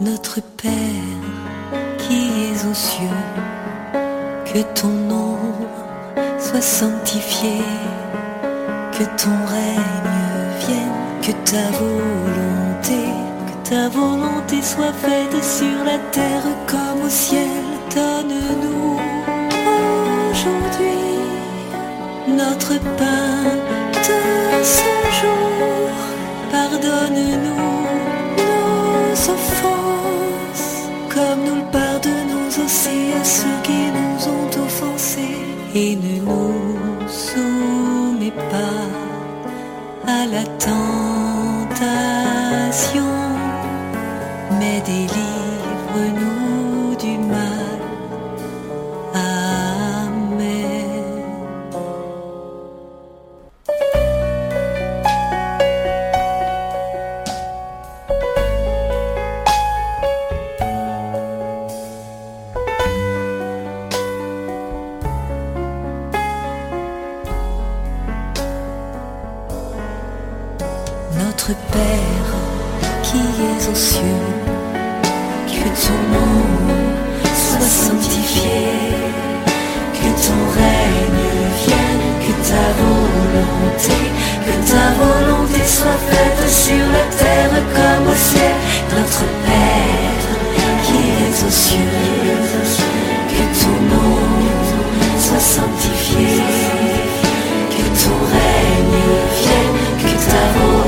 Notre Père qui es aux cieux, que ton nom soit sanctifié, que ton règne vienne, que ta volonté soit faite sur la terre comme au ciel. Donne-nous aujourd'hui notre pain de ce jour. Pardonne-nous nos offenses, comme nous le pardonnons aussi à ceux qui nous ont offensés. Et ne nous soumets pas à la tentation, mais délivre-nous du mal. Amen. Notre Père qui es aux cieux, que ton nom soit sanctifié, que ton règne vienne, que ta volonté soit faite sur la terre comme au ciel. Notre Père qui es aux cieux, que ton nom soit sanctifié, que ton règne vienne, que ta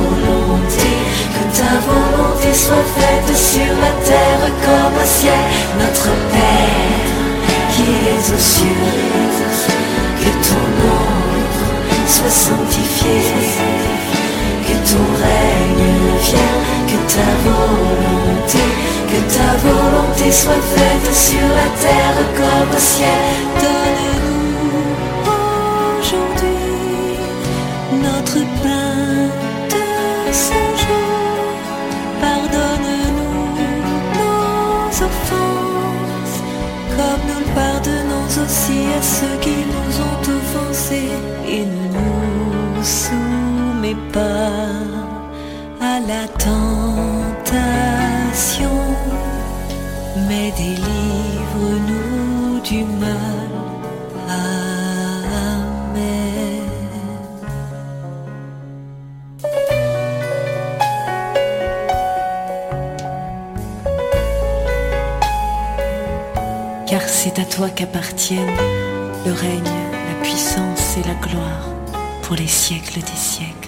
volonté soit faite sur la terre comme au ciel. Notre Père qui es aux cieux, que ton nom soit sanctifié, que ton règne vienne, que ta volonté soit faite sur la terre comme au ciel. Donne-nous aujourd'hui notre pain de ce jour. Pardonne-nous nos offenses, comme nous le pardonnons aussi à ceux qui nous ont offensés. Et ne nous soumets pas à la tentation, mais délivre-nous du mal. Amen. Car c'est à toi qu'appartiennent le règne, la puissance et la gloire pour les siècles des siècles.